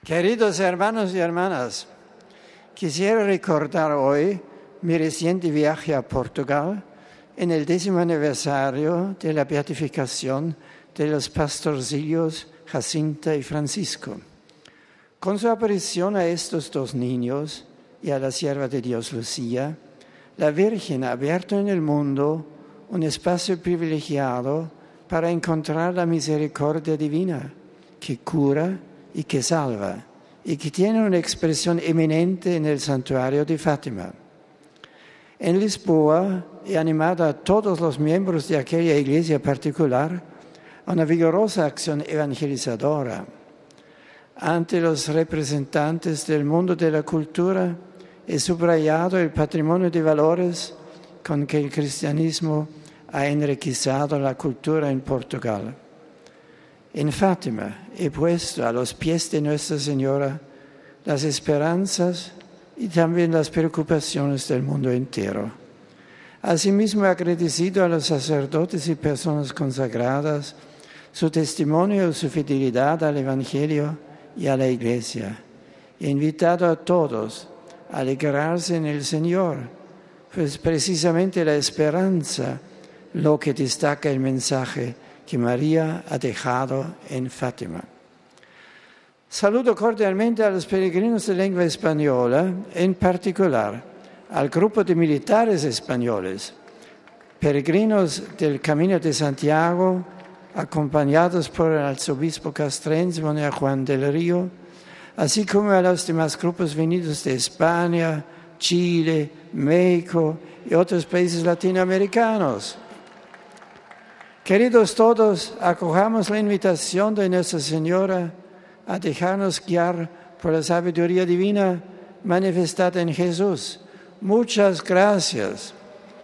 Queridos hermanos y hermanas, quisiera recordar hoy mi reciente viaje a Portugal en el 10º aniversario de la beatificación de los pastorcillos Jacinta y Francisco. Con su aparición a estos dos niños y a la sierva de Dios Lucía, la Virgen ha abierto en el mundo un espacio privilegiado para encontrar la misericordia divina que cura y que salva, y que tiene una expresión eminente en el santuario de Fátima. En Lisboa he animado a todos los miembros de aquella iglesia particular a una vigorosa acción evangelizadora. Ante los representantes del mundo de la cultura he subrayado el patrimonio de valores con que el cristianismo ha enriquecido la cultura en Portugal. En Fátima he puesto a los pies de Nuestra Señora las esperanzas y también las preocupaciones del mundo entero. Asimismo he agradecido a los sacerdotes y personas consagradas su testimonio y su fidelidad al Evangelio y a la Iglesia. He invitado a todos a alegrarse en el Señor, pues precisamente la esperanza lo que destaca el mensaje que María ha dejado en Fátima. Saludo cordialmente a los peregrinos de lengua española, en particular al grupo de militares españoles, peregrinos del Camino de Santiago, acompañados por el arzobispo castrense Juan del Río, así como a los demás grupos venidos de España, Chile, México y otros países latinoamericanos. Queridos todos, acojamos la invitación de Nuestra Señora a dejarnos guiar por la sabiduría divina manifestada en Jesús. Muchas gracias.